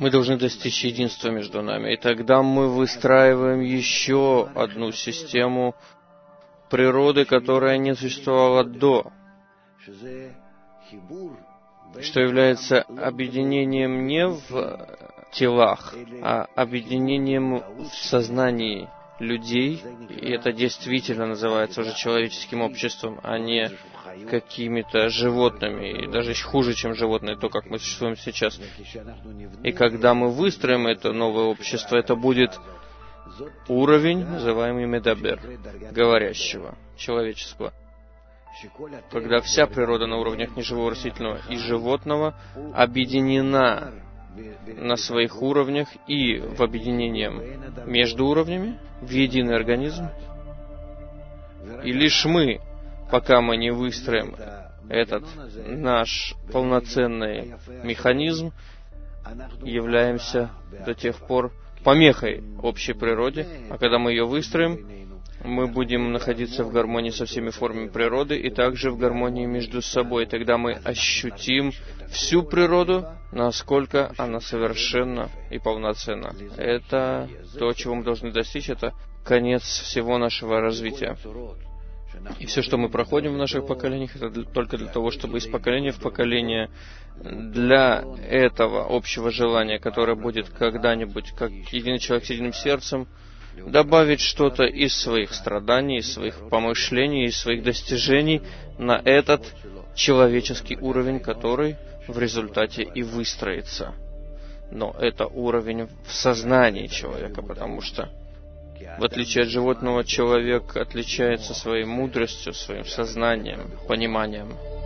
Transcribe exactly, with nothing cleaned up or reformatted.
Мы должны достичь единства между нами, и тогда мы выстраиваем еще одну систему природы, которая не существовала до, что является объединением не в телах, а объединением в сознании людей, и это действительно называется уже человеческим обществом, а не какими-то животными, и даже хуже, чем животные, то, как мы существуем сейчас. И когда мы выстроим это новое общество, это будет уровень, называемый медабер, говорящего, человеческого. Когда вся природа на уровнях неживого, растительного и животного объединена на своих уровнях и в объединении между уровнями, в единый организм. И лишь мы, пока мы не выстроим этот наш полноценный механизм, являемся до тех пор помехой общей природе, а когда мы ее выстроим, мы будем находиться в гармонии со всеми формами природы и также в гармонии между собой. Тогда мы ощутим всю природу, насколько она совершенна и полноценна. Это то, чего мы должны достичь, это конец всего нашего развития. И все, что мы проходим в наших поколениях, это только для того, чтобы из поколения в поколение для этого общего желания, которое будет когда-нибудь, как единый человек с единым сердцем, добавить что-то из своих страданий, из своих помышлений, из своих достижений на этот человеческий уровень, который в результате и выстроится. Но это уровень в сознании человека, потому что, в отличие от животного, человек отличается своей мудростью, своим сознанием, пониманием.